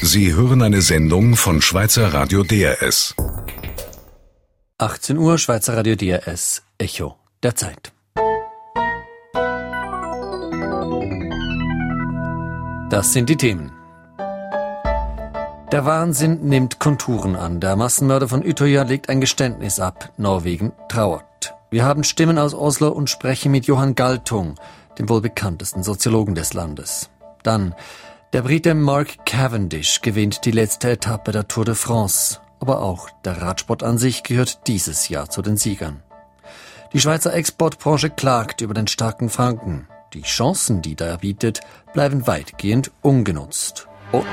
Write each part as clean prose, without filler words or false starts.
Sie hören eine Sendung von Schweizer Radio DRS. 18 Uhr, Schweizer Radio DRS, Echo der Zeit. Das sind die Themen. Der Wahnsinn nimmt Konturen an. Der Massenmörder von Utøya legt ein Geständnis ab. Norwegen trauert. Wir haben Stimmen aus Oslo und sprechen mit Johan Galtung, dem wohl bekanntesten Soziologen des Landes. Dann, der Brite Mark Cavendish gewinnt die letzte Etappe der Tour de France. Aber auch der Radsport an sich gehört dieses Jahr zu den Siegern. Die Schweizer Exportbranche klagt über den starken Franken. Die Chancen, die er bietet, bleiben weitgehend ungenutzt. Und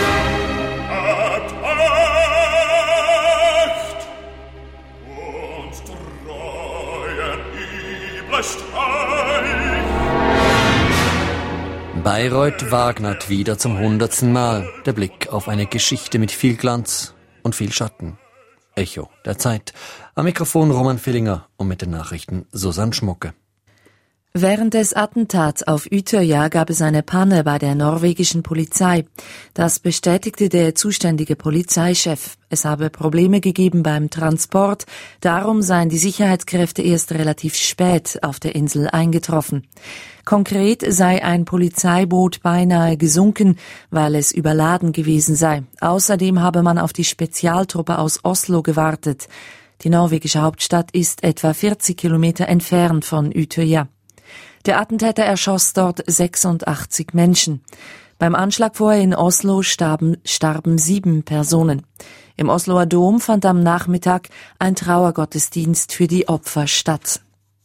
Bayreuth wagnert wieder zum 100. Mal. Der Blick auf eine Geschichte mit viel Glanz und viel Schatten. Echo der Zeit. Am Mikrofon Roman Villinger und mit den Nachrichten Susanne Schmucke. Während des Attentats auf Utøya gab es eine Panne bei der norwegischen Polizei. Das bestätigte der zuständige Polizeichef. Es habe Probleme gegeben beim Transport. Darum seien die Sicherheitskräfte erst relativ spät auf der Insel eingetroffen. Konkret sei ein Polizeiboot beinahe gesunken, weil es überladen gewesen sei. Außerdem habe man auf die Spezialtruppe aus Oslo gewartet. Die norwegische Hauptstadt ist etwa 40 Kilometer entfernt von Utøya. Der Attentäter erschoss dort 86 Menschen. Beim Anschlag vorher in Oslo starben 7 Personen. Im Osloer Dom fand am Nachmittag ein Trauergottesdienst für die Opfer statt.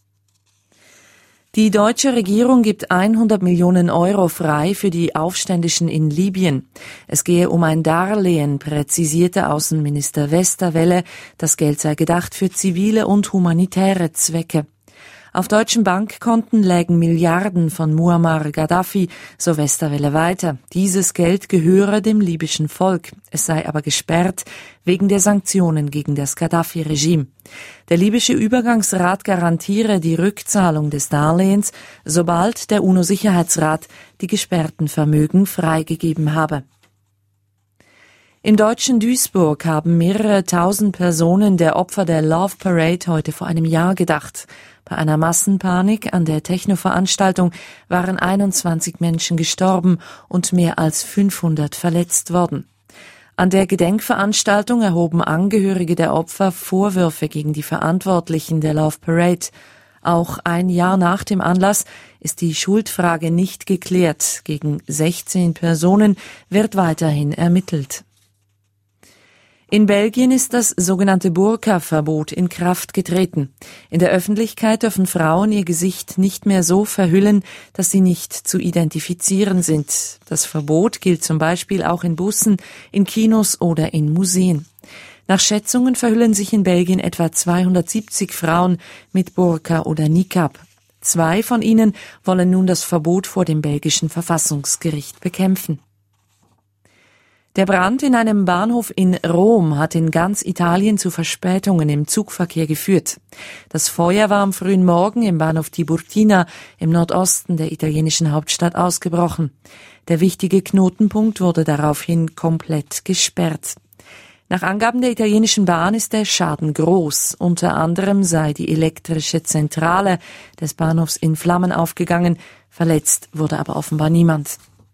Die deutsche Regierung gibt 100 Millionen Euro frei für die Aufständischen in Libyen. Es gehe um ein Darlehen, präzisierte Außenminister Westerwelle. Das Geld sei gedacht für zivile und humanitäre Zwecke. Auf deutschen Bankkonten lägen Milliarden von Muammar Gaddafi, so Westerwelle weiter. Dieses Geld gehöre dem libyschen Volk. Es sei aber gesperrt wegen der Sanktionen gegen das Gaddafi-Regime. Der libysche Übergangsrat garantiere die Rückzahlung des Darlehens, sobald der UNO-Sicherheitsrat die gesperrten Vermögen freigegeben habe. Im deutschen Duisburg haben mehrere tausend Personen der Opfer der Love Parade heute vor einem Jahr gedacht. Bei einer Massenpanik an der Techno-Veranstaltung waren 21 Menschen gestorben und mehr als 500 verletzt worden. An der Gedenkveranstaltung erhoben Angehörige der Opfer Vorwürfe gegen die Verantwortlichen der Love Parade. Auch ein Jahr nach dem Anlass ist die Schuldfrage nicht geklärt. Gegen 16 Personen wird weiterhin ermittelt. In Belgien ist das sogenannte Burka-Verbot in Kraft getreten. In der Öffentlichkeit dürfen Frauen ihr Gesicht nicht mehr so verhüllen, dass sie nicht zu identifizieren sind. Das Verbot gilt zum Beispiel auch in Bussen, in Kinos oder in Museen. Nach Schätzungen verhüllen sich in Belgien etwa 270 Frauen mit Burka oder Niqab. 2 von ihnen wollen nun das Verbot vor dem belgischen Verfassungsgericht bekämpfen. Der Brand in einem Bahnhof in Rom hat in ganz Italien zu Verspätungen im Zugverkehr geführt. Das Feuer war am frühen Morgen im Bahnhof Tiburtina im Nordosten der italienischen Hauptstadt ausgebrochen. Der wichtige Knotenpunkt wurde daraufhin komplett gesperrt. Nach Angaben der italienischen Bahn ist der Schaden groß. Unter anderem sei die elektrische Zentrale des Bahnhofs in Flammen aufgegangen. Verletzt wurde aber offenbar niemand.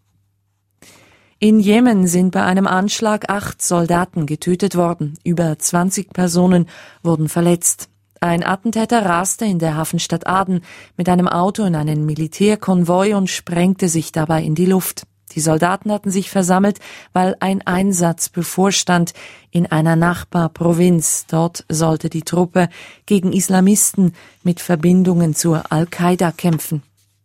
In Jemen sind bei einem Anschlag 8 Soldaten getötet worden. Über 20 Personen wurden verletzt. Ein Attentäter raste in der Hafenstadt Aden mit einem Auto in einen Militärkonvoi und sprengte sich dabei in die Luft. Die Soldaten hatten sich versammelt, weil ein Einsatz bevorstand in einer Nachbarprovinz. Dort sollte die Truppe gegen Islamisten mit Verbindungen zur Al-Qaida kämpfen.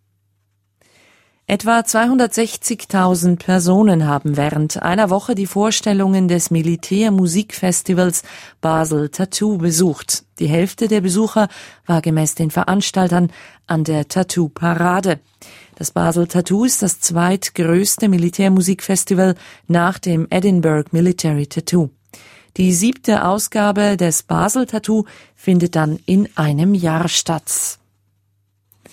Etwa 260.000 Personen haben während einer Woche die Vorstellungen des Militärmusikfestivals Basel Tattoo besucht. Die Hälfte der Besucher war gemäß den Veranstaltern an der Tattoo-Parade. Das Basel Tattoo ist das zweitgrößte Militärmusikfestival nach dem Edinburgh Military Tattoo. Die 7. Ausgabe des Basel Tattoo findet dann in einem Jahr statt.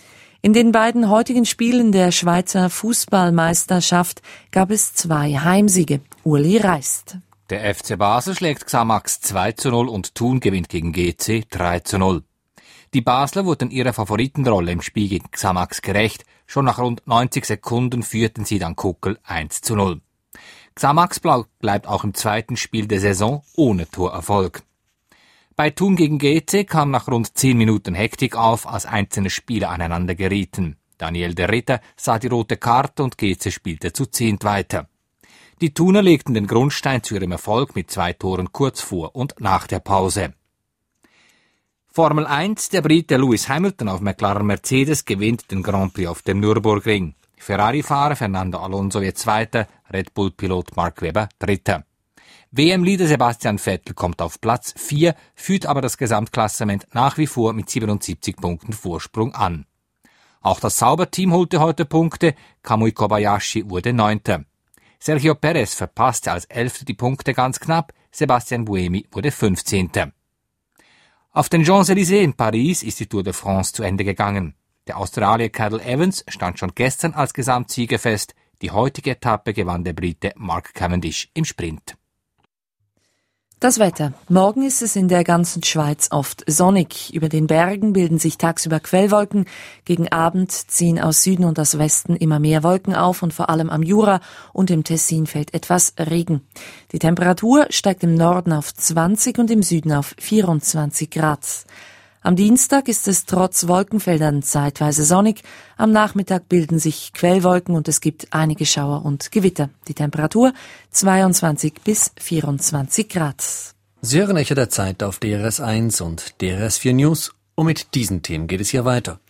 In den beiden heutigen Spielen der Schweizer Fußballmeisterschaft gab es 2 Heimsiege. Uli reist. Der FC Basel schlägt Xamax 2:0 und Thun gewinnt gegen GC 3:0. Die Basler wurden ihrer Favoritenrolle im Spiel gegen Xamax gerecht. Schon nach rund 90 Sekunden führten sie dann Kuckel 1:0. Xamax bleibt auch im zweiten Spiel der Saison ohne Torerfolg. Bei Thun gegen GC kam nach rund 10 Minuten Hektik auf, als einzelne Spieler aneinander gerieten. Daniel de Ritter sah die rote Karte und GC spielte zu 10 weiter. Die Thuner legten den Grundstein zu ihrem Erfolg mit 2 Toren kurz vor und nach der Pause. Formel 1, der Brite Lewis Hamilton auf McLaren Mercedes gewinnt den Grand Prix auf dem Nürburgring. Ferrari-Fahrer Fernando Alonso wird Zweiter, Red Bull-Pilot Mark Webber Dritter. WM-Leader Sebastian Vettel kommt auf Platz 4, führt aber das Gesamtklassement nach wie vor mit 77 Punkten Vorsprung an. Auch das Sauberteam holte heute Punkte, Kamui Kobayashi wurde 9. Sergio Perez verpasste als 11. die Punkte ganz knapp, Sebastian Buemi wurde 15. Auf den Champs-Élysées in Paris ist die Tour de France zu Ende gegangen. Der Australier Cadel Evans stand schon gestern als Gesamtsieger fest. Die heutige Etappe gewann der Brite Mark Cavendish im Sprint. Das Wetter. Morgen ist es in der ganzen Schweiz oft sonnig. Über den Bergen bilden sich tagsüber Quellwolken. Gegen Abend ziehen aus Süden und aus Westen immer mehr Wolken auf und vor allem am Jura und im Tessin fällt etwas Regen. Die Temperatur steigt im Norden auf 20 und im Süden auf 24 Grad. Am Dienstag ist es trotz Wolkenfeldern zeitweise sonnig. Am Nachmittag bilden sich Quellwolken und es gibt einige Schauer und Gewitter. Die Temperatur 22 bis 24 Grad. Sie hören Echo der Zeit auf DRS1 und DRS4 News und mit diesen Themen geht es hier weiter.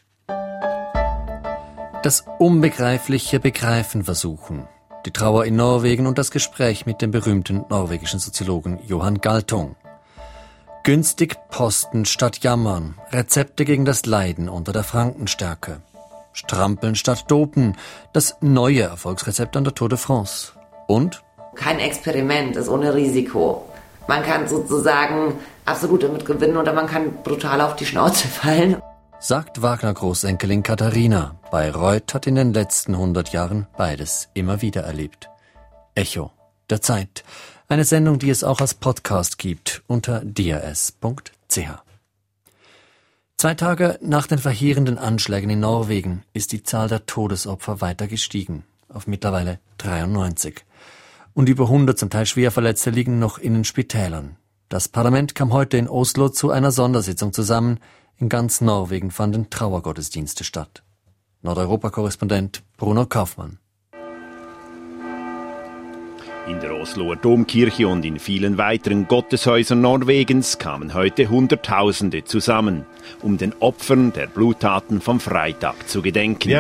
Das unbegreifliche Begreifen versuchen. Die Trauer in Norwegen und das Gespräch mit dem berühmten norwegischen Soziologen Johan Galtung. Günstig posten statt jammern, Rezepte gegen das Leiden unter der Frankenstärke. Strampeln statt dopen, das neue Erfolgsrezept an der Tour de France. Und? Kein Experiment ist ohne Risiko. Man kann sozusagen absolut damit gewinnen oder man kann brutal auf die Schnauze fallen. Sagt Wagner-Großenkelin Katharina. Bayreuth hat in den letzten 100 Jahren beides immer wieder erlebt. Echo der Zeit. Eine Sendung, die es auch als Podcast gibt unter drs.ch. 2 Tage nach den verheerenden Anschlägen in Norwegen ist die Zahl der Todesopfer weiter gestiegen, auf mittlerweile 93. Und über 100 zum Teil schwer Verletzte liegen noch in den Spitälern. Das Parlament kam heute in Oslo zu einer Sondersitzung zusammen. In ganz Norwegen fanden Trauergottesdienste statt. Nordeuropa-Korrespondent Bruno Kaufmann. In der Osloer Domkirche und in vielen weiteren Gotteshäusern Norwegens kamen heute Hunderttausende zusammen, um den Opfern der Bluttaten vom Freitag zu gedenken.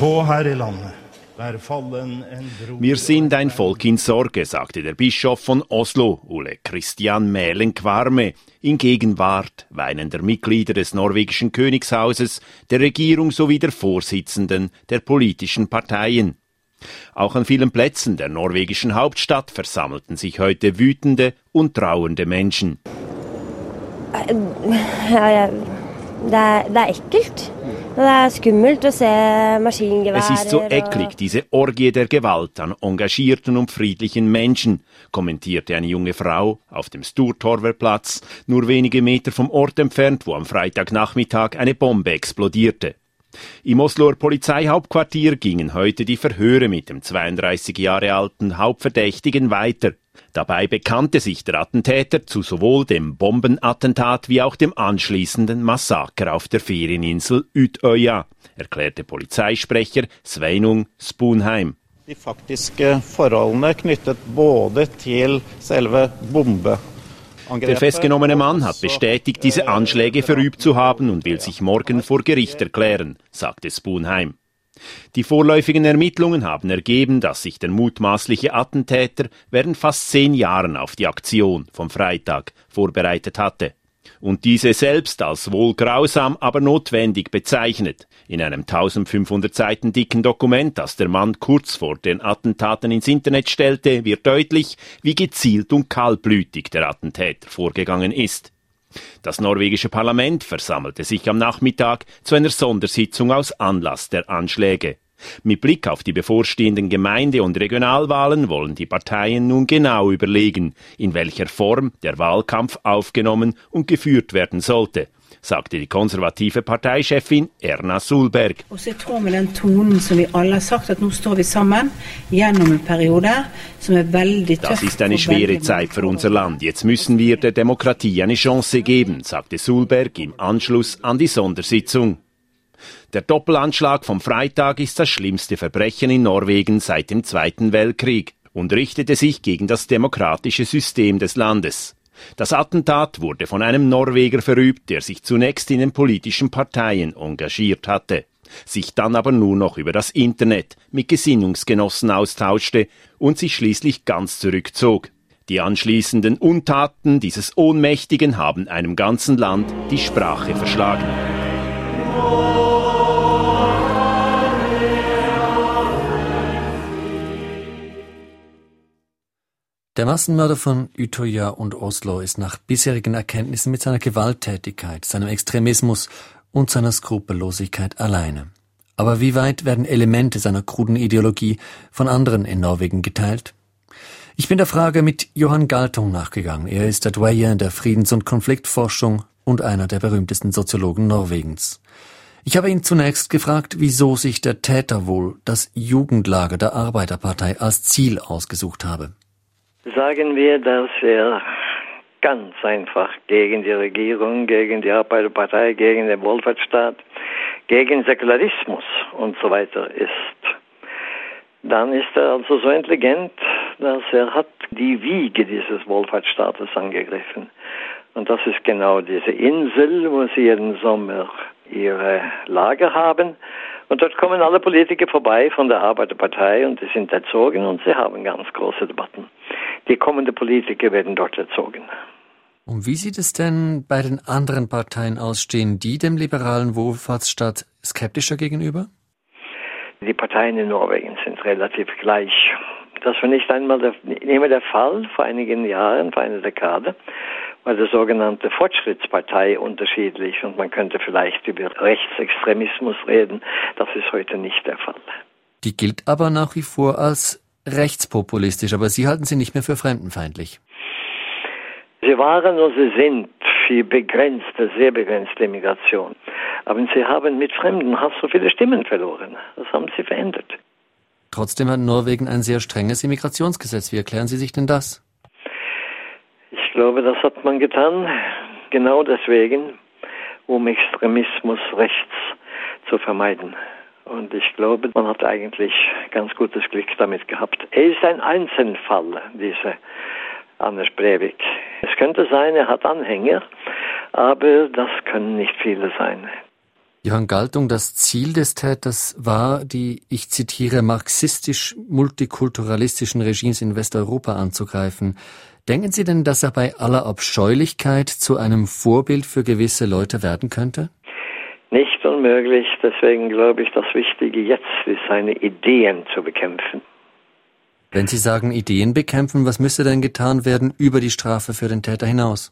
Wir sind ein Volk in Sorge, sagte der Bischof von Oslo, Ole Christian Mælen Kvarme, in Gegenwart weinender Mitglieder des norwegischen Königshauses, der Regierung sowie der Vorsitzenden der politischen Parteien. Auch an vielen Plätzen der norwegischen Hauptstadt versammelten sich heute wütende und trauernde Menschen. Es ist so eklig, diese Orgie der Gewalt an engagierten und friedlichen Menschen, kommentierte eine junge Frau auf dem Sturtorverplatz, nur wenige Meter vom Ort entfernt, wo am Freitagnachmittag eine Bombe explodierte. Im Osloer Polizeihauptquartier gingen heute die Verhöre mit dem 32 Jahre alten Hauptverdächtigen weiter. Dabei bekannte sich der Attentäter zu sowohl dem Bombenattentat wie auch dem anschließenden Massaker auf der Ferieninsel Utøya, erklärte Polizeisprecher Sveinung Sponheim. De faktiske forholdene knyttet både til selve bombe. Der festgenommene Mann hat bestätigt, diese Anschläge verübt zu haben und will sich morgen vor Gericht erklären, sagte Sponheim. Die vorläufigen Ermittlungen haben ergeben, dass sich der mutmaßliche Attentäter während fast 10 Jahren auf die Aktion vom Freitag vorbereitet hatte. Und diese selbst als wohl grausam, aber notwendig bezeichnet. In einem 1500 Seiten dicken Dokument, das der Mann kurz vor den Attentaten ins Internet stellte, wird deutlich, wie gezielt und kaltblütig der Attentäter vorgegangen ist. Das norwegische Parlament versammelte sich am Nachmittag zu einer Sondersitzung aus Anlass der Anschläge. Mit Blick auf die bevorstehenden Gemeinde- und Regionalwahlen wollen die Parteien nun genau überlegen, in welcher Form der Wahlkampf aufgenommen und geführt werden sollte, sagte die konservative Parteichefin Erna Solberg. Og jeg tror med den tonen som vi alle har sagt, at nå står vi sammen gjennom en periode som veldig tøff. Das ist eine schwere Zeit für unser Land. Jetzt müssen wir der Demokratie eine Chance geben, sagte Solberg im Anschluss an die Sondersitzung. Der Doppelanschlag vom Freitag ist das schlimmste Verbrechen in Norwegen seit dem Zweiten Weltkrieg und richtete sich gegen das demokratische System des Landes. Das Attentat wurde von einem Norweger verübt, der sich zunächst in den politischen Parteien engagiert hatte, sich dann aber nur noch über das Internet mit Gesinnungsgenossen austauschte und sich schließlich ganz zurückzog. Die anschließenden Untaten dieses Ohnmächtigen haben einem ganzen Land die Sprache verschlagen. Der Massenmörder von Utøya und Oslo ist nach bisherigen Erkenntnissen mit seiner Gewalttätigkeit, seinem Extremismus und seiner Skrupellosigkeit alleine. Aber wie weit werden Elemente seiner kruden Ideologie von anderen in Norwegen geteilt? Ich bin der Frage mit Johan Galtung nachgegangen. Er ist der Doyen der Friedens- und Konfliktforschung und einer der berühmtesten Soziologen Norwegens. Ich habe ihn zunächst gefragt, wieso sich der Täter wohl das Jugendlager der Arbeiterpartei als Ziel ausgesucht habe. Sagen wir, dass er ganz einfach gegen die Regierung, gegen die Arbeiterpartei, gegen den Wohlfahrtsstaat, gegen Säkularismus und so weiter ist. Dann ist er also so intelligent, dass er hat die Wiege dieses Wohlfahrtsstaates angegriffen. Und das ist genau diese Insel, wo sie jeden Sommer ihre Lager haben. Und dort kommen alle Politiker vorbei von der Arbeiterpartei und die sind erzogen und sie haben ganz große Debatten. Die kommenden Politiker werden dort erzogen. Und wie sieht es denn bei den anderen Parteien aus? Stehen die dem liberalen Wohlfahrtsstaat skeptischer gegenüber? Die Parteien in Norwegen sind relativ gleich. Das war nicht einmal der Fall vor einigen Jahren, vor einer Dekade, war die sogenannte Fortschrittspartei unterschiedlich und man könnte vielleicht über Rechtsextremismus reden. Das ist heute nicht der Fall. Die gilt aber nach wie vor als rechtspopulistisch, aber Sie halten sie nicht mehr für fremdenfeindlich. Sie waren und sie sind für sehr begrenzte Migration. Aber sie haben mit Fremdenhass so viele Stimmen verloren. Das haben sie verändert. Trotzdem hat Norwegen ein sehr strenges Immigrationsgesetz. Wie erklären Sie sich denn das? Ich glaube, das hat man getan, genau deswegen, um Extremismus rechts zu vermeiden. Und ich glaube, man hat eigentlich ganz gutes Glück damit gehabt. Er ist ein Einzelfall, dieser Anders Breivik. Es könnte sein, er hat Anhänger, aber das können nicht viele sein. Johan Galtung, das Ziel des Täters war, die, ich zitiere, marxistisch-multikulturalistischen Regimes in Westeuropa anzugreifen. Denken Sie denn, dass er bei aller Abscheulichkeit zu einem Vorbild für gewisse Leute werden könnte? Nicht unmöglich, deswegen glaube ich, das Wichtige jetzt ist, seine Ideen zu bekämpfen. Wenn Sie sagen Ideen bekämpfen, was müsste denn getan werden über die Strafe für den Täter hinaus?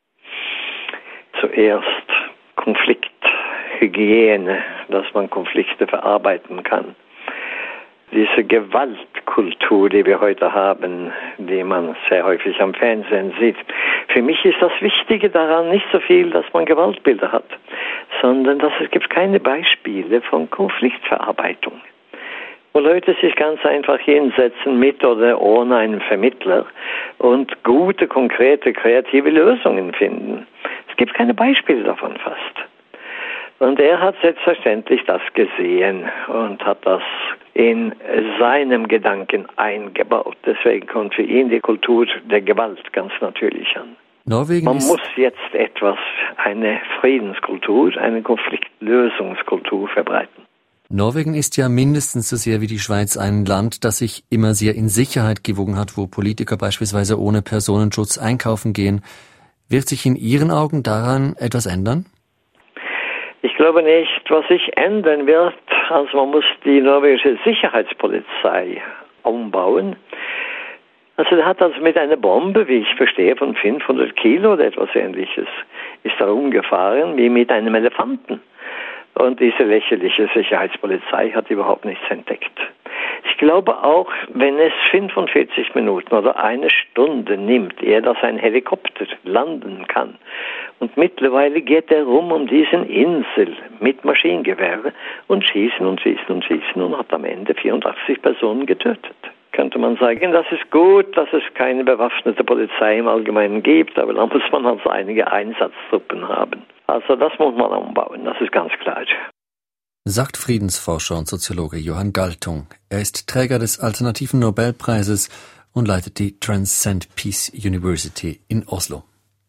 Zuerst Konflikthygiene, dass man Konflikte verarbeiten kann. Diese Gewaltkultur, die wir heute haben, die man sehr häufig am Fernsehen sieht. Für mich ist das Wichtige daran nicht so viel, dass man Gewaltbilder hat, sondern dass es gibt keine Beispiele von Konfliktverarbeitung. Wo Leute sich ganz einfach hinsetzen mit oder ohne einen Vermittler und gute, konkrete, kreative Lösungen finden. Es gibt keine Beispiele davon fast. Und er hat selbstverständlich das gesehen und hat das in seinem Gedanken eingebaut. Deswegen kommt für ihn die Kultur der Gewalt ganz natürlich an. Man muss jetzt eine Friedenskultur, eine Konfliktlösungskultur verbreiten. Norwegen ist ja mindestens so sehr wie die Schweiz ein Land, das sich immer sehr in Sicherheit gewogen hat, wo Politiker beispielsweise ohne Personenschutz einkaufen gehen. Wird sich in Ihren Augen daran etwas ändern? Ich glaube nicht. Was sich ändern wird, also man muss die norwegische Sicherheitspolizei umbauen. Also der hat also mit einer Bombe, wie ich verstehe, von 500 Kilo oder etwas Ähnliches, ist da rumgefahren wie mit einem Elefanten. Und diese lächerliche Sicherheitspolizei hat überhaupt nichts entdeckt. Ich glaube auch, wenn es 45 Minuten oder eine Stunde nimmt, ehe dass ein Helikopter landen kann. Und mittlerweile geht er rum um diesen Insel mit Maschinengewehren und schießen und hat am Ende 84 Personen getötet. Könnte man sagen, das ist gut, dass es keine bewaffnete Polizei im Allgemeinen gibt, aber dann muss man also einige Einsatztruppen haben. Also das muss man umbauen, das ist ganz klar. Sagt Friedensforscher und Soziologe Johann Galtung. Er ist Träger des Alternativen Nobelpreises und leitet die Transcend Peace University in Oslo.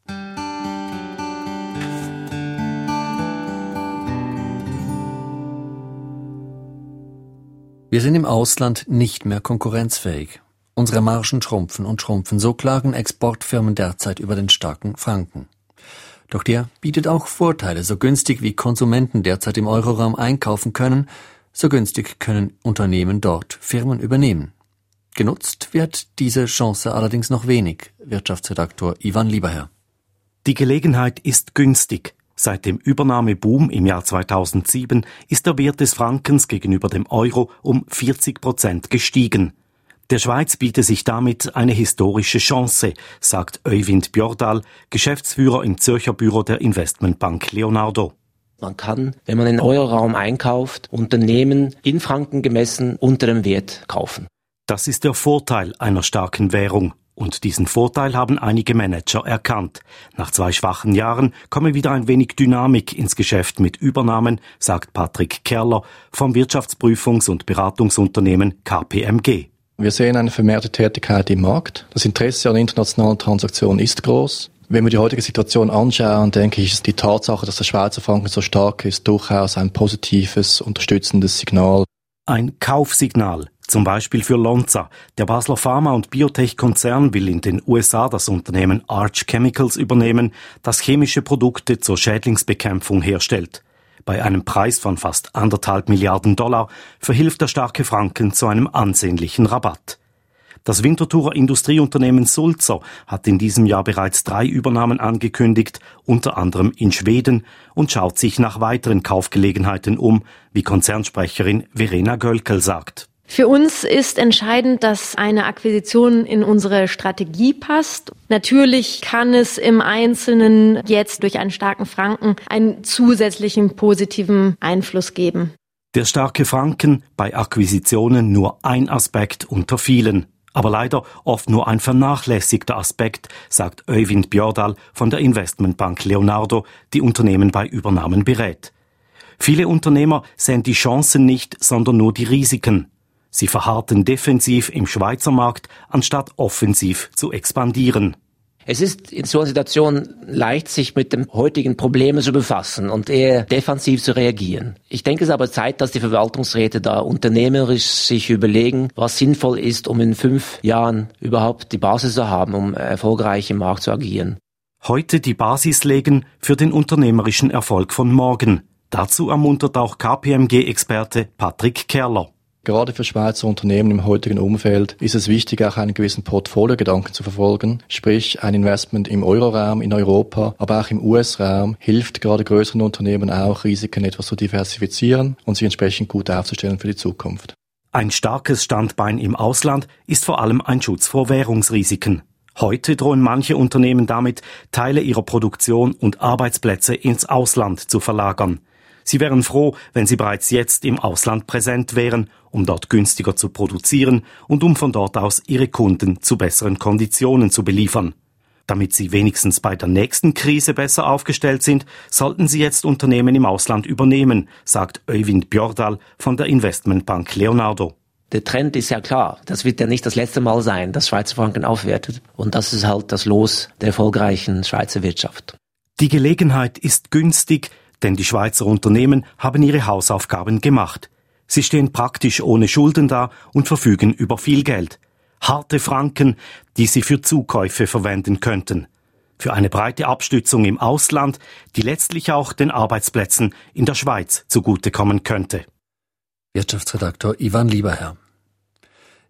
Wir sind im Ausland nicht mehr konkurrenzfähig. Unsere Margen schrumpfen und schrumpfen. So klagen Exportfirmen derzeit über den starken Franken. Doch der bietet auch Vorteile. So günstig wie Konsumenten derzeit im Euroraum einkaufen können, so günstig können Unternehmen dort Firmen übernehmen. Genutzt wird diese Chance allerdings noch wenig. Wirtschaftsredaktor Ivan Lieberherr. Die Gelegenheit ist günstig. Seit dem Übernahmeboom im Jahr 2007 ist der Wert des Frankens gegenüber dem Euro um 40% gestiegen. Der Schweiz bietet sich damit eine historische Chance, sagt Øyvind Bjørdal, Geschäftsführer im Zürcher Büro der Investmentbank Leonardo. Man kann, wenn man in den Euroraum einkauft, Unternehmen in Franken gemessen unter dem Wert kaufen. Das ist der Vorteil einer starken Währung. Und diesen Vorteil haben einige Manager erkannt. Nach 2 schwachen Jahren komme wieder ein wenig Dynamik ins Geschäft mit Übernahmen, sagt Patrick Kerler vom Wirtschaftsprüfungs- und Beratungsunternehmen KPMG. Wir sehen eine vermehrte Tätigkeit im Markt. Das Interesse an internationalen Transaktionen ist groß. Wenn wir die heutige Situation anschauen, denke ich, ist die Tatsache, dass der Schweizer Franken so stark ist, durchaus ein positives, unterstützendes Signal. Ein Kaufsignal, zum Beispiel für Lonza. Der Basler Pharma- und Biotech-Konzern will in den USA das Unternehmen Arch Chemicals übernehmen, das chemische Produkte zur Schädlingsbekämpfung herstellt. Bei einem Preis von fast 1,5 Milliarden $, verhilft der starke Franken zu einem ansehnlichen Rabatt. Das Winterthurer Industrieunternehmen Sulzer hat in diesem Jahr bereits 3 Übernahmen angekündigt, unter anderem in Schweden, und schaut sich nach weiteren Kaufgelegenheiten um, wie Konzernsprecherin Verena Gölkel sagt. Für uns ist entscheidend, dass eine Akquisition in unsere Strategie passt. Natürlich kann es im Einzelnen jetzt durch einen starken Franken einen zusätzlichen positiven Einfluss geben. Der starke Franken, bei Akquisitionen nur ein Aspekt unter vielen. Aber leider oft nur ein vernachlässigter Aspekt, sagt Øyvind Bjørdal von der Investmentbank Leonardo, die Unternehmen bei Übernahmen berät. Viele Unternehmer sehen die Chancen nicht, sondern nur die Risiken. Sie verharrten defensiv im Schweizer Markt, anstatt offensiv zu expandieren. Es ist in so einer Situation leicht, sich mit dem heutigen Problem zu befassen und eher defensiv zu reagieren. Ich denke, es ist aber Zeit, dass die Verwaltungsräte da unternehmerisch sich überlegen, was sinnvoll ist, um in 5 Jahren überhaupt die Basis zu haben, um erfolgreich im Markt zu agieren. Heute die Basis legen für den unternehmerischen Erfolg von morgen. Dazu ermuntert auch KPMG-Experte Patrick Kerler. Gerade für Schweizer Unternehmen im heutigen Umfeld ist es wichtig, auch einen gewissen Portfoliogedanken zu verfolgen. Sprich, ein Investment im Euroraum, in Europa, aber auch im US-Raum hilft gerade größeren Unternehmen auch, Risiken etwas zu diversifizieren und sich entsprechend gut aufzustellen für die Zukunft. Ein starkes Standbein im Ausland ist vor allem ein Schutz vor Währungsrisiken. Heute drohen manche Unternehmen damit, Teile ihrer Produktion und Arbeitsplätze ins Ausland zu verlagern. Sie wären froh, wenn sie bereits jetzt im Ausland präsent wären, um dort günstiger zu produzieren und um von dort aus ihre Kunden zu besseren Konditionen zu beliefern. Damit sie wenigstens bei der nächsten Krise besser aufgestellt sind, sollten sie jetzt Unternehmen im Ausland übernehmen, sagt Øyvind Bjørdal von der Investmentbank Leonardo. Der Trend ist ja klar. Das wird ja nicht das letzte Mal sein, dass Schweizer Franken aufwertet. Und das ist halt das Los der erfolgreichen Schweizer Wirtschaft. Die Gelegenheit ist günstig, denn die Schweizer Unternehmen haben ihre Hausaufgaben gemacht. Sie stehen praktisch ohne Schulden da und verfügen über viel Geld. Harte Franken, die sie für Zukäufe verwenden könnten. Für eine breite Abstützung im Ausland, die letztlich auch den Arbeitsplätzen in der Schweiz zugutekommen könnte. Wirtschaftsredaktor Ivan Lieberherr.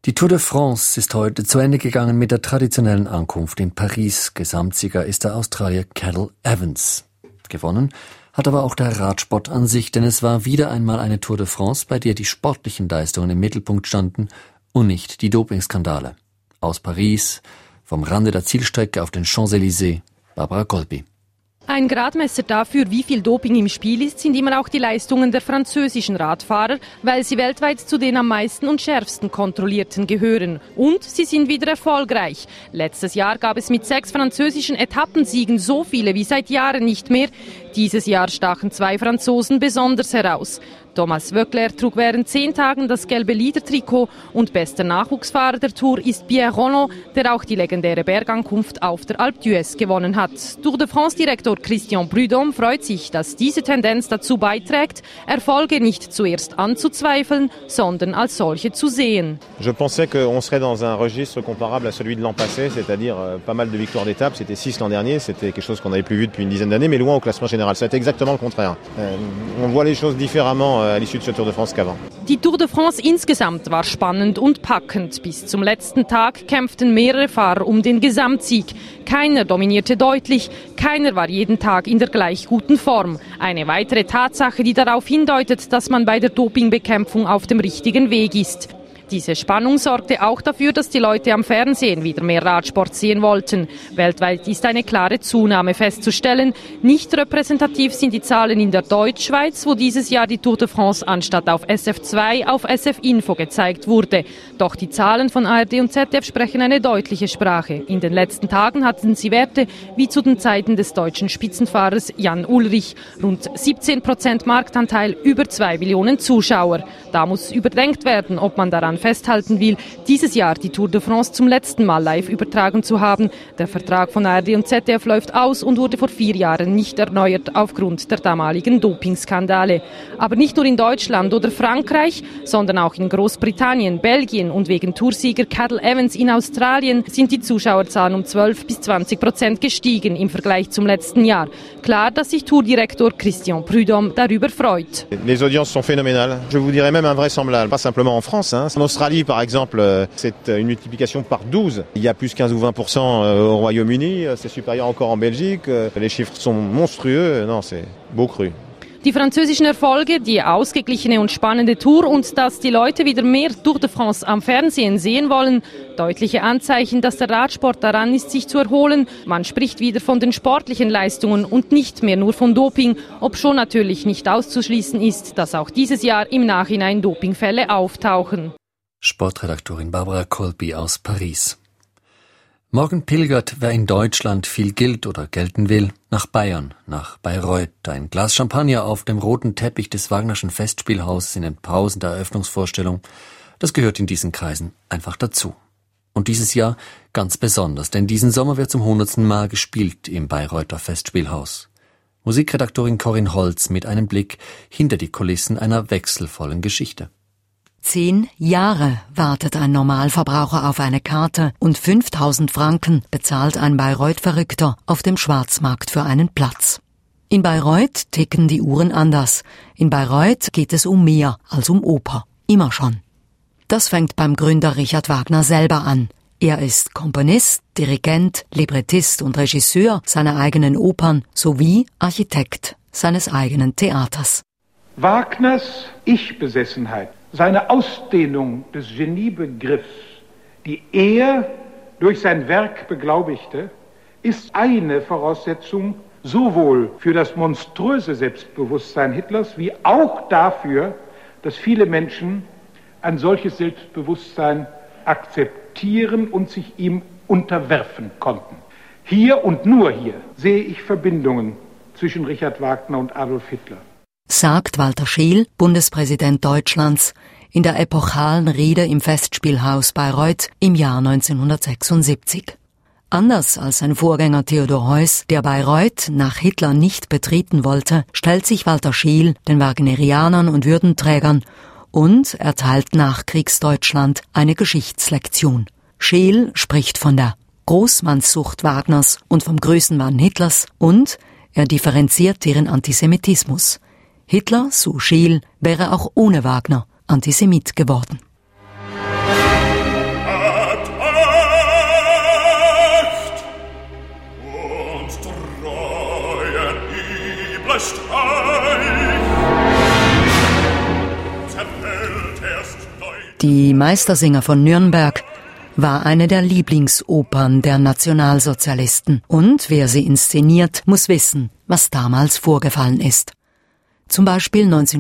Die Tour de France ist heute zu Ende gegangen mit der traditionellen Ankunft in Paris. Gesamtsieger ist der Australier Cadel Evans. Gewonnen hat aber auch der Radsport an sich, denn es war wieder einmal eine Tour de France, bei der die sportlichen Leistungen im Mittelpunkt standen und nicht die Dopingskandale. Aus Paris, vom Rande der Zielstrecke auf den Champs-Élysées, Barbara Colby. Ein Gradmesser dafür, wie viel Doping im Spiel ist, sind immer auch die Leistungen der französischen Radfahrer, weil sie weltweit zu den am meisten und schärfsten kontrollierten gehören. Und sie sind wieder erfolgreich. Letztes Jahr gab es mit 6 französischen Etappensiegen so viele wie seit Jahren nicht mehr. Dieses Jahr stachen 2 Franzosen besonders heraus. Thomas Voeckler trug während 10 Tagen das gelbe Leader-Trikot und bester Nachwuchsfahrer der Tour ist Pierre Rolland, der auch die legendäre Bergankunft auf der Alpe d'Huez gewonnen hat. Tour de France-Direktor Christian Prudhomme freut sich, dass diese Tendenz dazu beiträgt, Erfolge nicht zuerst anzuzweifeln, sondern als solche zu sehen. Je pensais qu'on serait dans un registre comparable à celui de l'an passé, c'est-à-dire pas mal de victoires d'étape. C'était 6 l'an dernier, c'était quelque chose qu'on n'avait plus vu depuis une dizaine d'années, mais loin au classement général. C'est exactement le contraire. On voit les choses différemment à l'issue de ce Tour de France qu'avant. Die Tour de France insgesamt war spannend und packend. Bis zum letzten Tag kämpften mehrere Fahrer um den Gesamtsieg. Keiner dominierte deutlich, keiner war jeden Tag in der gleich guten Form. Eine weitere Tatsache, die darauf hindeutet, dass man bei der Dopingbekämpfung auf dem richtigen Weg ist. Diese Spannung sorgte auch dafür, dass die Leute am Fernsehen wieder mehr Radsport sehen wollten. Weltweit ist eine klare Zunahme festzustellen. Nicht repräsentativ sind die Zahlen in der Deutschschweiz, wo dieses Jahr die Tour de France anstatt auf SF2 auf SF Info gezeigt wurde. Doch die Zahlen von ARD und ZDF sprechen eine deutliche Sprache. In den letzten Tagen hatten sie Werte wie zu den Zeiten des deutschen Spitzenfahrers Jan Ullrich. Rund 17% Marktanteil, über 2 Millionen Zuschauer. Da muss überdenkt werden, ob man daran festhalten will, dieses Jahr die Tour de France zum letzten Mal live übertragen zu haben. Der Vertrag von ARD und ZDF läuft aus und wurde vor 4 Jahren nicht erneuert aufgrund der damaligen Dopingskandale. Aber nicht nur in Deutschland oder Frankreich, sondern auch in Großbritannien, Belgien und wegen Toursieger Cadel Evans in Australien sind die Zuschauerzahlen um 12-20% gestiegen im Vergleich zum letzten Jahr. Klar, dass sich Tourdirektor Christian Prudhomme darüber freut. Les audiences sont phénoménales. Je vous dirais même invraisemblables. Pas simplement en France, En Australie, par exemple, c'est une multiplication par 12. Il y a plus 15 ou 20% au Royaume-Uni. C'est supérieur encore en Belgique. Les chiffres sont monstrueux. Non, c'est beau cru. Die französischen Erfolge, die ausgeglichene und spannende Tour und dass die Leute wieder mehr Tour de France am Fernsehen sehen wollen, deutliche Anzeichen, dass der Radsport daran ist, sich zu erholen. Man spricht wieder von den sportlichen Leistungen und nicht mehr nur von Doping, obschon natürlich nicht auszuschließen ist, dass auch dieses Jahr im Nachhinein Dopingfälle auftauchen. Sportredaktorin Barbara Colby aus Paris. Morgen pilgert, wer in Deutschland viel gilt oder gelten will, nach Bayern, nach Bayreuth. Ein Glas Champagner auf dem roten Teppich des Wagnerschen Festspielhauses in den Pausen der Eröffnungsvorstellung, das gehört in diesen Kreisen einfach dazu. Und dieses Jahr ganz besonders, denn diesen Sommer wird zum 100. Mal gespielt im Bayreuther Festspielhaus. Musikredaktorin Corinne Holz mit einem Blick hinter die Kulissen einer wechselvollen Geschichte. 10 Jahre wartet ein Normalverbraucher auf eine Karte und 5.000 Franken bezahlt ein Bayreuth-Verrückter auf dem Schwarzmarkt für einen Platz. In Bayreuth ticken die Uhren anders. In Bayreuth geht es um mehr als um Oper. Immer schon. Das fängt beim Gründer Richard Wagner selber an. Er ist Komponist, Dirigent, Librettist und Regisseur seiner eigenen Opern sowie Architekt seines eigenen Theaters. Wagners Ich-Besessenheit, seine Ausdehnung des Geniebegriffs, die er durch sein Werk beglaubigte, ist eine Voraussetzung sowohl für das monströse Selbstbewusstsein Hitlers wie auch dafür, dass viele Menschen ein solches Selbstbewusstsein akzeptieren und sich ihm unterwerfen konnten. Hier und nur hier sehe ich Verbindungen zwischen Richard Wagner und Adolf Hitler. Sagt Walter Scheel, Bundespräsident Deutschlands, in der epochalen Rede im Festspielhaus Bayreuth im Jahr 1976. Anders als sein Vorgänger Theodor Heuss, der Bayreuth nach Hitler nicht betreten wollte, stellt sich Walter Scheel den Wagnerianern und Würdenträgern und erteilt Nachkriegsdeutschland eine Geschichtslektion. Scheel spricht von der Großmannssucht Wagners und vom Größenwahn Hitlers und er differenziert ihren Antisemitismus. Hitler, so Scheel, wäre auch ohne Wagner Antisemit geworden. Die Meistersinger von Nürnberg war eine der Lieblingsopern der Nationalsozialisten. Und wer sie inszeniert, muss wissen, was damals vorgefallen ist. Zum Beispiel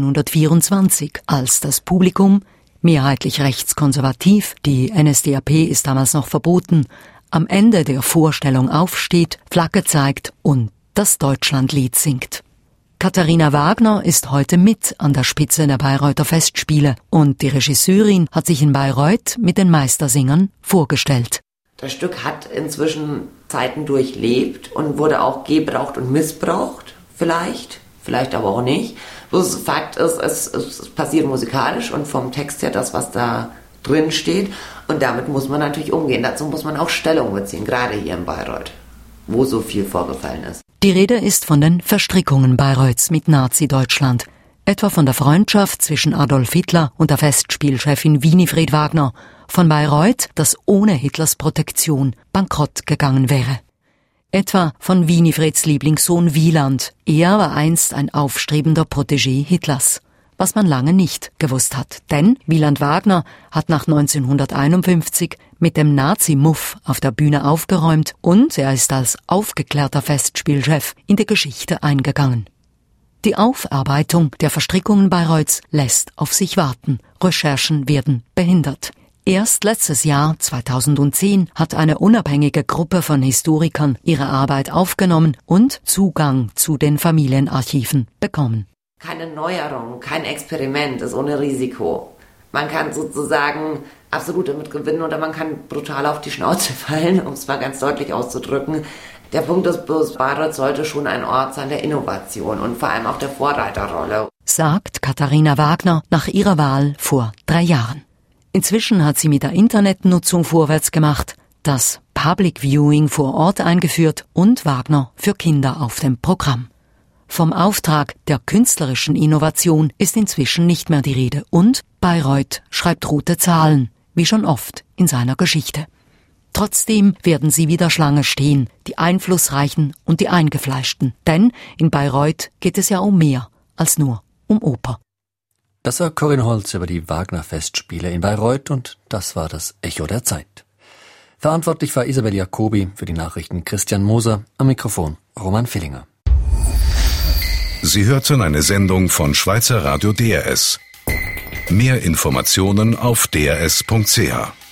1924, als das Publikum, mehrheitlich rechtskonservativ, die NSDAP ist damals noch verboten, am Ende der Vorstellung aufsteht, Flagge zeigt und das Deutschlandlied singt. Katharina Wagner ist heute mit an der Spitze der Bayreuther Festspiele und die Regisseurin hat sich in Bayreuth mit den Meistersingern vorgestellt. Das Stück hat inzwischen Zeiten durchlebt und wurde auch gebraucht und missbraucht, vielleicht aber auch nicht. Bloß Fakt ist, es passiert musikalisch und vom Text her das, was da drin steht. Und damit muss man natürlich umgehen. Dazu muss man auch Stellung beziehen, gerade hier in Bayreuth, wo so viel vorgefallen ist. Die Rede ist von den Verstrickungen Bayreuths mit Nazi-Deutschland. Etwa von der Freundschaft zwischen Adolf Hitler und der Festspielchefin Winifred Wagner. Von Bayreuth, das ohne Hitlers Protektion bankrott gegangen wäre. Etwa von Winifreds Lieblingssohn Wieland. Er war einst ein aufstrebender Protégé Hitlers. Was man lange nicht gewusst hat. Denn Wieland Wagner hat nach 1951 mit dem Nazi-Muff auf der Bühne aufgeräumt und er ist als aufgeklärter Festspielchef in die Geschichte eingegangen. Die Aufarbeitung der Verstrickungen Bayreuths lässt auf sich warten. Recherchen werden behindert. Erst letztes Jahr, 2010, hat eine unabhängige Gruppe von Historikern ihre Arbeit aufgenommen und Zugang zu den Familienarchiven bekommen. Keine Neuerung, kein Experiment ist ohne Risiko. Man kann sozusagen absolut damit gewinnen oder man kann brutal auf die Schnauze fallen, um es mal ganz deutlich auszudrücken. Der Punkt ist bloß, Bayreuth sollte schon ein Ort sein der Innovation und vor allem auch der Vorreiterrolle. Sagt Katharina Wagner nach ihrer Wahl vor 3 Jahren. Inzwischen hat sie mit der Internetnutzung vorwärts gemacht, das Public Viewing vor Ort eingeführt und Wagner für Kinder auf dem Programm. Vom Auftrag der künstlerischen Innovation ist inzwischen nicht mehr die Rede und Bayreuth schreibt rote Zahlen, wie schon oft in seiner Geschichte. Trotzdem werden sie wieder Schlange stehen, die Einflussreichen und die Eingefleischten. Denn in Bayreuth geht es ja um mehr als nur um Oper. Das war Corinne Holz über die Wagner-Festspiele in Bayreuth und das war das Echo der Zeit. Verantwortlich war Isabel Jacobi, für die Nachrichten Christian Moser, am Mikrofon Roman Villinger. Sie hörten eine Sendung von Schweizer Radio DRS. Mehr Informationen auf drs.ch.